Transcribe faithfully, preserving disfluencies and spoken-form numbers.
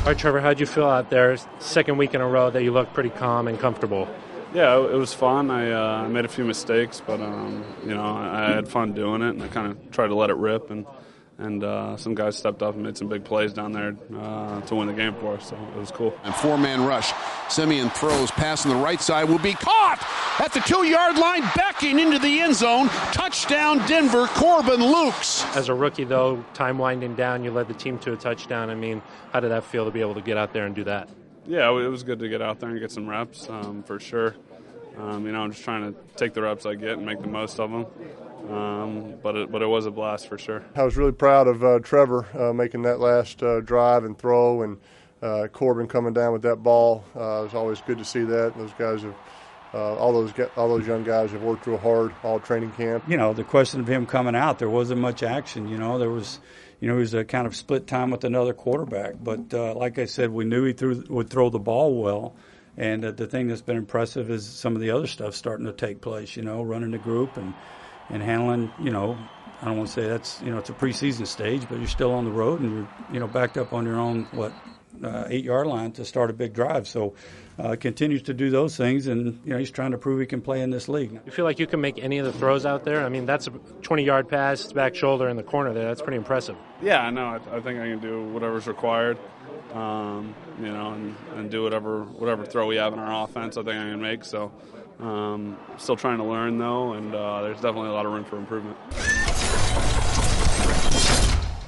All right, Trevor, how'd you feel out there? Second week in a row that you looked pretty calm and comfortable. Yeah, it was fun. I uh, made a few mistakes, but um, you know, I had fun doing it, and I kind of tried to let it rip. And and uh, some guys stepped up and made some big plays down there uh, to win the game for us. So it was cool. And four-man rush. Simeon throws, pass on the right side will be caught at the two-yard line, backing into the end zone. Touchdown, Denver. Corbin Lukes. As a rookie, though, time winding down, you led the team to a touchdown. I mean, how did that feel to be able to get out there and do that? Yeah, it was good to get out there and get some reps, um, for sure. Um, you know, I'm just trying to take the reps I get and make the most of them. Um, but it, but it was a blast for sure. I was really proud of uh, Trevor uh, making that last uh, drive and throw, and uh, Corbin coming down with that ball. Uh, it was always good to see that. Those guys have, uh, all those all those young guys have worked real hard all training camp. You know, the question of him coming out, there wasn't much action. You know, there was, you know, he was a kind of split time with another quarterback. But uh, like I said, we knew he threw, would throw the ball well. And uh, the thing that's been impressive is some of the other stuff starting to take place. You know, running the group and. And handling, you know, I don't want to say that's, you know, it's a preseason stage, but you're still on the road and you're, you know, backed up on your own, what, uh, eight-yard line to start a big drive. So uh, continues to do those things, and, you know, he's trying to prove he can play in this league. You feel like you can make any of the throws out there? I mean, that's a twenty-yard pass, back shoulder in the corner there. That's pretty impressive. Yeah, no, I, I think I can do whatever's required, um, you know, and, and do whatever whatever throw we have in our offense I think I can make. So. Um, still trying to learn, though, and uh, there's definitely a lot of room for improvement.